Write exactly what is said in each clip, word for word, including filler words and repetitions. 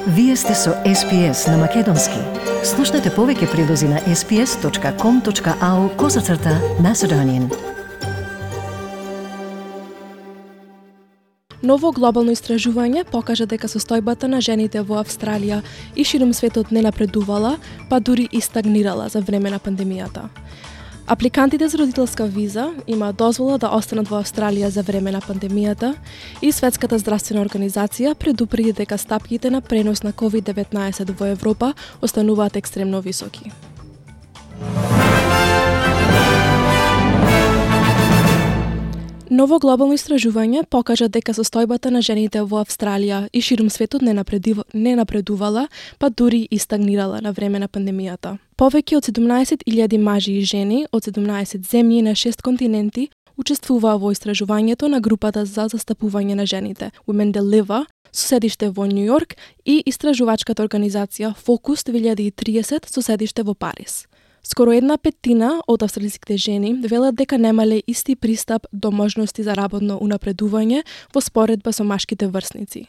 Вие сте со Ес Би Ес на Македонски. Слушнете повеќе прилози на ес би ес точка ком точка ау козацрта Macedonian. Ново глобално истражување покажа дека состојбата на жените во Австралија и ширум светот не напредувала, па дури и стагнирала за време на пандемијата. Апликантите за родителска виза имаат дозвола да останат во Австралија за време на пандемијата и Светската здравствена организација предупреди дека стапките на пренос на ковид деветнаесет во Европа остануваат екстремно високи. Ново глобално истражување покажа дека состојбата на жените во Австралија и ширум светот не, не напредувала, па дури и стагнирала на време на пандемијата. Повеќе од седумнаесет илјади мажи и жени од седумнаесет земји на шест континенти учествуваа во истражувањето на групата за застапување на жените Women Deliver, со седиште во Њу Јорк, и истражувачката организација Focus две илјади и триесет со седиште во Париз. Скоро една петтина од австралиските жени велат дека немале исти пристап до можности за работно унапредување во споредба со машките врсници.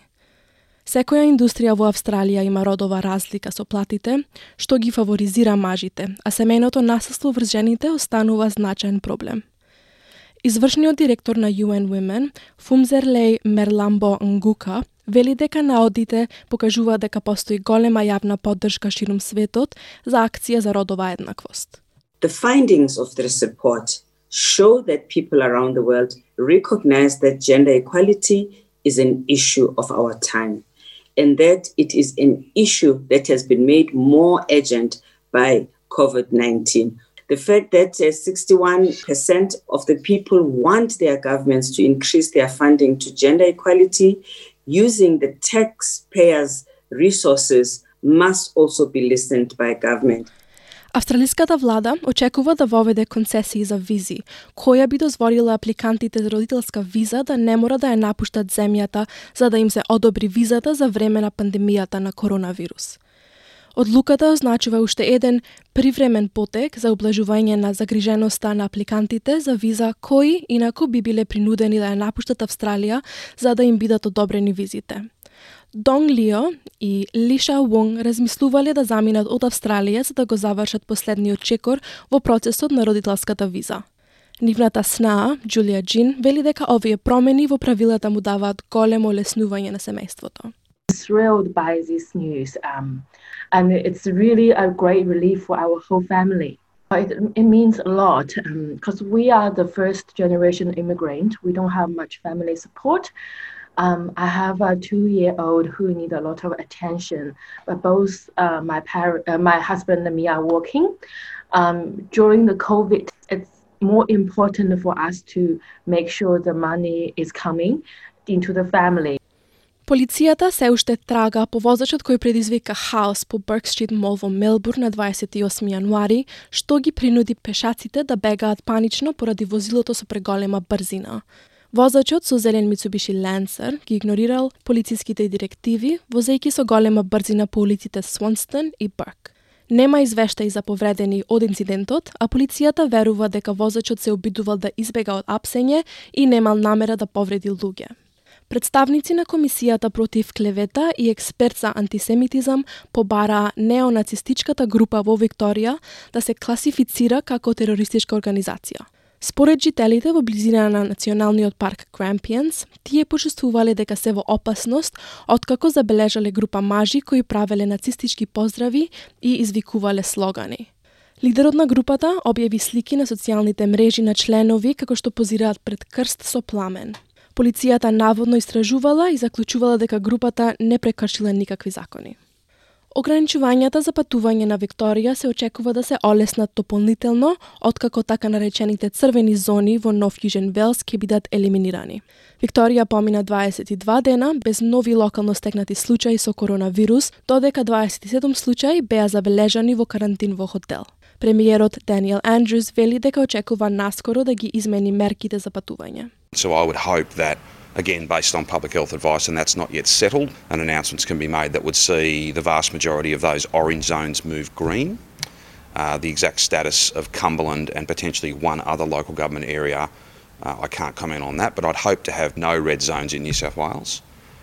Секоја индустрија во Австралија има родова разлика со платите, што ги фаворизира мажите, а семејното насилство врз жените останува значаен проблем. Извршниот директор на Ю Ен Women, Фумзерлей Мерламбо Нгука, вели дека наодите покажуваат дека постои голема јавна поддршка ширум светот за акција за родова еднаквост. The findings of this report show that people around the world recognize that gender equality is an issue of our time, and that it is an issue that has been made more urgent by COVID nineteen. The fact that uh, sixty-one percent of the people want their governments to increase their funding to gender equality using the taxpayers' resources must also be listened by government. Австралиската влада очекува да воведе концесии за визи, која би дозволила апликантите за родителска виза да не мора да ја напуштат земјата за да им се одобри визата за време на пандемијата на коронавирус. Одлуката означува уште еден привремен потек за облажување на загриженоста на апликантите за виза кои инаку би биле принудени да ја напуштат Австралија за да им бидат одобрени визите. Донг Лио и Лиша Вонг размислувале да заминат од Австралија за да го завршат последниот чекор во процесот на родителската виза. Нивната снаа, Джулија Джин, вели дека овие промени во правилата му даваат големо олеснување на семејството. Thrilled by this news, um, and it's really a great relief for our whole family. It, it means a lot because um, we are the first generation immigrant. We don't have much family support. Um, I have a two-year-old who needs a lot of attention, but both uh, my parent, uh, my husband and me are working. Um, during the COVID, it's more important for us to make sure the money is coming into the family. Полицијата се уште трага по возачот кој предизвика хаос по Бурк Стрит мол во Мелбурн на дваесет и осми јануари, што ги принуди пешаците да бегаат панично поради возилото со преголема брзина. Возачот со зелен Mitsubishi Lancer ги игнорирал полициските директиви, возејќи со голема брзина по улиците Свонстон и Бурк. Нема извештаи за повредени од инцидентот, а полицијата верува дека возачот се обидувал да избега од апсење и немал намера да повреди луѓе. Представници на Комисијата против клевета и експерт за антисемитизам побара неонацистичката група во Викторија да се класифицира како терористичка организација. Според жителите во близина на националниот парк Grampians, тие почувствувале дека се во опасност откако забележале група мажи кои правеле нацистички поздрави и извикувале слогани. Лидерот на групата објави слики на социјалните мрежи на членови како што позираат пред крст со пламен. Полицијата наводно истражувала и заклучувала дека групата не прекршила никакви закони. Ограничувањата за патување на Викторија се очекува да се олеснат дополнително, откако така наречените црвени зони во Нов Јужен Велс ќе бидат елиминирани. Викторија помина дваесет и два дена без нови локално стекнати случаи со коронавирус, додека дваесет и седум случаи беа забележани во карантин во хотел. Премиерот Даниел Андрюс вели дека очекува наскоро да ги измени мерките за патување. So I would hope that, again, based on public health advice, and that's not yet settled, and announcements can be made that would see the vast majority of those orange zones move green. Uh, the exact status of Cumberland and potentially one other local government area, uh, I can't comment on that, but I'd hope to have no red zones in New South Wales.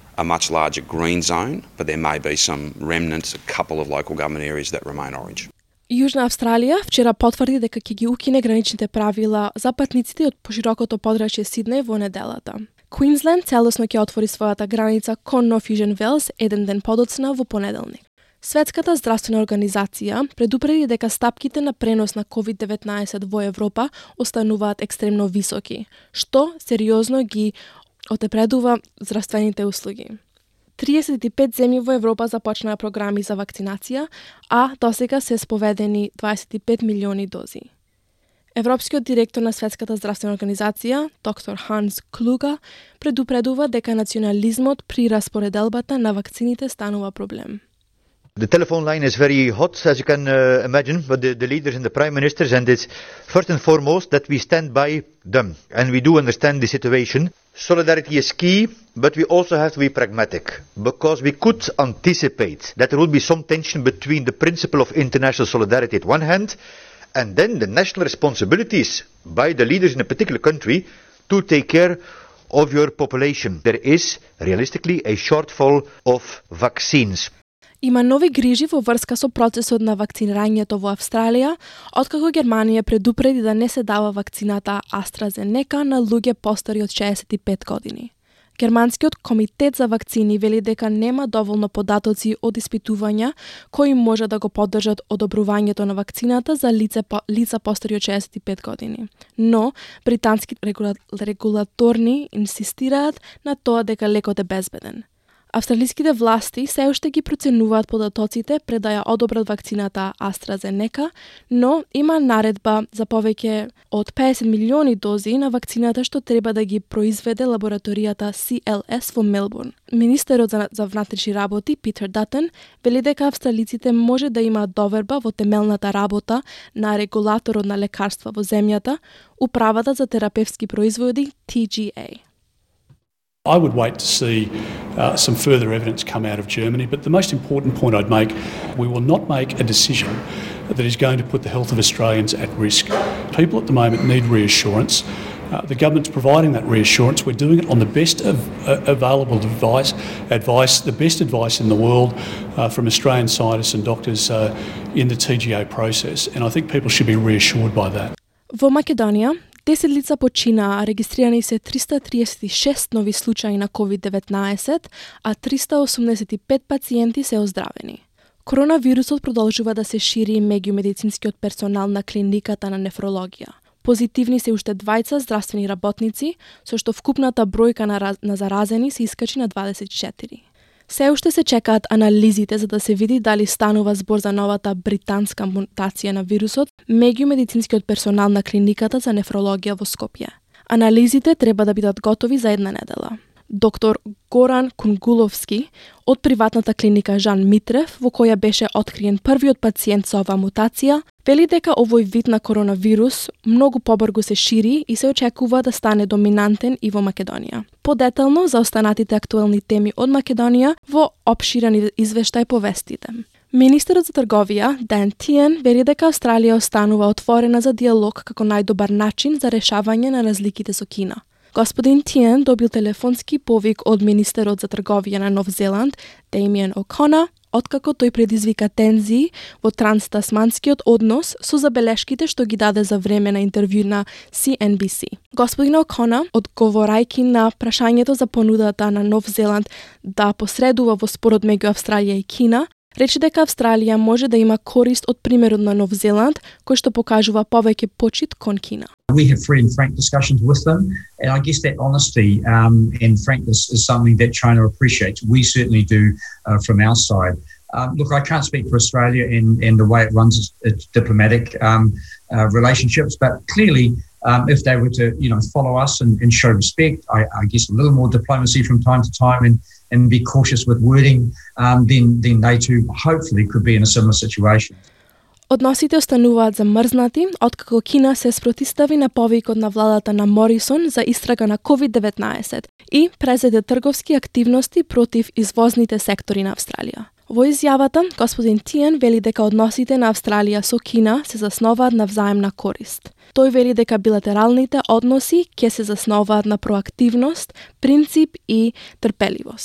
a much larger green zone, but there may be some remnants, a couple of local government areas that remain orange. Јужна Австралија вчера потврди дека ќе ги укине граничните правила за патниците од поширокото подрачје Сиднеј во неделата. Квинсленд целосно ќе отвори својата граница кон Нов Јужен Велс еден ден подоцна во понеделник. Светската здравствена организација предупреди дека стапките на пренос на ковид деветнаесет во Европа остануваат екстремно високи, што сериозно ги отепредува здравствените услуги. триесет и пет земји во Европа започнаа програми за вакцинација, а досега се споведени дваесет и пет милиони дози. Европскиот директор на Светската здравствена организација, доктор Ханс Клуга, предупредува дека национализмот при распоределбата на вакцините станува проблем. The telephone line is very hot, as you can uh, imagine, but the, the leaders and the prime ministers, and it's first and foremost that we stand by them, and we do understand the situation. Solidarity is key, but we also have to be pragmatic, because we could anticipate that there would be some tension between the principle of international solidarity at one hand, and then the national responsibilities by the leaders in a particular country to take care of your population. There is, realistically, a shortfall of vaccines. Има нови грижи во врска со процесот на вакцинирањето во Австралија, откако Германија предупреди да не се дава вакцината AstraZeneca на луѓе постари од шеесет и пет години. Германскиот комитет за вакцини вели дека нема доволно податоци од испитувања кои може да го поддржат одобрувањето на вакцината за лице, лица постари од шеесет и пет години. Но британски регула, регулаторни инсистираат на тоа дека лекот е безбеден. Австралиските власти се уште ги проценуваат податоците пред да ја одобрат вакцината AstraZeneca, но има наредба за повеќе од педесет милиони дози на вакцината што треба да ги произведе лабораторијата Си Ел Ес во Мелбурн. Министерот за, за внатрешни работи Питер Датен вели дека австралиците може да имаат доверба во темелната работа на регулаторот на лекарства во земјата, Управата за терапевски производи Ти Джи Ей. I would wait to see uh, some further evidence come out of Germany, but the most important point I'd make, we will not make a decision that is going to put the health of Australians at risk. People at the moment need reassurance. Uh, the government's providing that reassurance. We're doing it on the best of, uh, available advice, advice, the best advice in the world uh, from Australian scientists and doctors uh, in the T G A process, and I think people should be reassured by that. Во Македонија, десет лица починаа, регистрирани се триста триесет и шест нови случаи на ковид деветнаесет, а триста осумдесет и пет пациенти се оздравени. Коронавирусот продолжува да се шири меѓу медицинскиот персонал на клиниката на нефрологија. Позитивни се уште двајца здравствени работници, со што вкупната бројка на, на заразени се искачи на дваесет и четири. Се уште се чекаат анализите за да се види дали станува збор за новата британска мутација на вирусот меѓу медицинскиот персонал на клиниката за нефрологија во Скопје. Анализите треба да бидат готови за една недела. Доктор Горан Кунгуловски од приватната клиника Жан Митрев, во која беше откриен првиот пациент со оваа мутација, вели дека овој вид на коронавирус многу побрзо се шири и се очекува да стане доминантен и во Македонија. Подетално за останатите актуелни теми од Македонија во опширен извештај по вестите. Министерот за трговија, Ден Тиен, вели дека Австралија останува отворена за диалог како најдобар начин за решавање на разликите со Кина. Господин Тиен добил телефонски повик од министерот за трговија на Нов Зеланд, Дамиан О'Кона, откако тој предизвика тензии во транстасманскиот однос со забелешките што ги даде за време на интервју на Си Ен Би Си. Господин О'Кона, одговорајќи на прашањето за понудата на Нов Зеланд да посредува во спорот меѓу Австралија и Кина, рече дека Австралија може да има корист од примерот на Нов Зеланд, кој што покажува повеќе почит кон Кина. We have free and frank discussions with them, and I guess that honesty um, and frankness is something that China appreciates. We certainly do uh, from our side. Um, look, I can't speak for Australia and, and the way it runs its, its diplomatic um, uh, relationships, but clearly um, if they were to, you know, follow us and, and show respect, I, I guess a little more diplomacy from time to time and, and be cautious with wording, um, then, then they too hopefully could be in a similar situation. Односите остануваат замрзнати, откако Кина се спротистави на повикот на владата на Морисон за истрага на ковид деветнаесет и презеде трговски активности против извозните сектори на Австралија. Во изјавата, господин Тиен вели дека односите на Австралија со Кина се засноваат на взаемна корист. Тој вели дека билатералните односи ќе се засноваат на проактивност, принцип и трпеливост.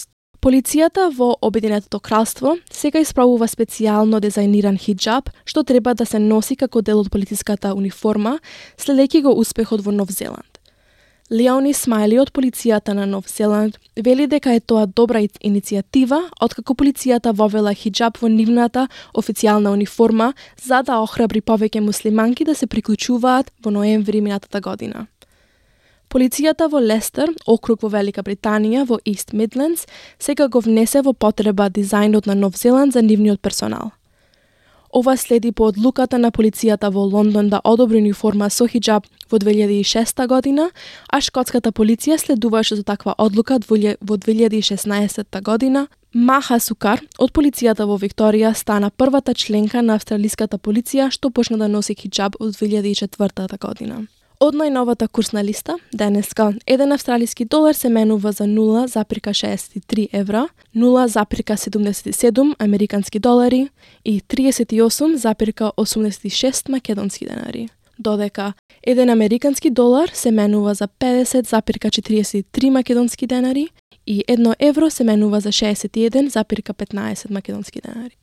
Полицијата во Обединетото кралство сега исправува специјално дизајниран хиџаб, што треба да се носи како дел од полициската униформа, следејќи го успехот во Нов Зеланд. Леони Смајли од полицијата на Нов Зеланд вели дека е тоа добра иницијатива, откако полицијата вовела хиџаб во нивната официјална униформа за да охрабри повеќе муслиманки да се приклучуваат во ноември минатата година. Полицијата во Лестер, округ во Велика Британија, во East Midlands, сега го внесе во потреба дизајнот на Нов Зеланд за нивниот персонал. Ова следи по одлуката на полицијата во Лондон да одобри униформа со хиџаб во две илјади и шеста година, а шкотската полиција следуваше за таква одлука во две илјади и шеснаесетта година. Маха Сукар од полицијата во Викторија стана првата членка на австралиската полиција што почна да носи хиџаб од две илјади и четвртата година. Од најновата курсна листа, денеска, еден австралиски долар се менува за нула запирка шеесет и три евра, нула запирка седумдесет и седум американски долари и триесет и осум запирка осумдесет и шест македонски денари. Додека еден американски долар се менува за педесет запирка четириесет и три македонски денари и едно евро се менува за шеесет и еден запирка петнаесет македонски денари.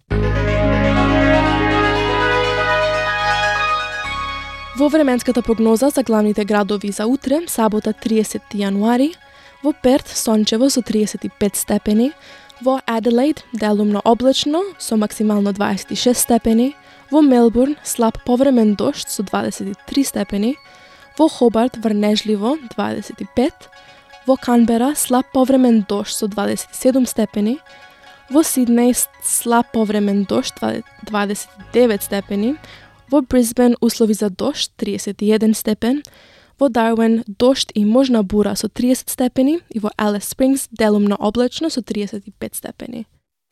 Во временската прогноза за главните градови за утре, сабота триесети јануари, во Перт сончево со триесет и пет степени, во Аделаид делумно облачно со максимално дваесет и шест степени, во Мелбурн слаб повремен дожд со дваесет и три степени, во Хобарт врнежливо дваесет и пет, во Канбера слаб повремен дожд со дваесет и седум степени, во Сиднеј слаб повремен дожд дваесет и девет степени, во Брисбен услови за дожд триесет и еден степен, во Дарвин дожд и можна бура со триесет степени и во Алис Спрингс делумно облачно со триесет и пет степени.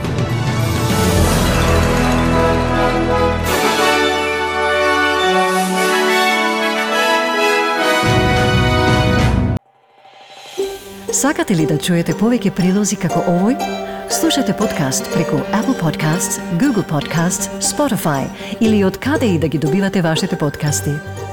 Сакате ли да чуете повеќе прилози како овој? Слушате подкаст преку Apple Podcasts, Google Podcasts, Spotify или од каде и да ги добивате вашите подкасти.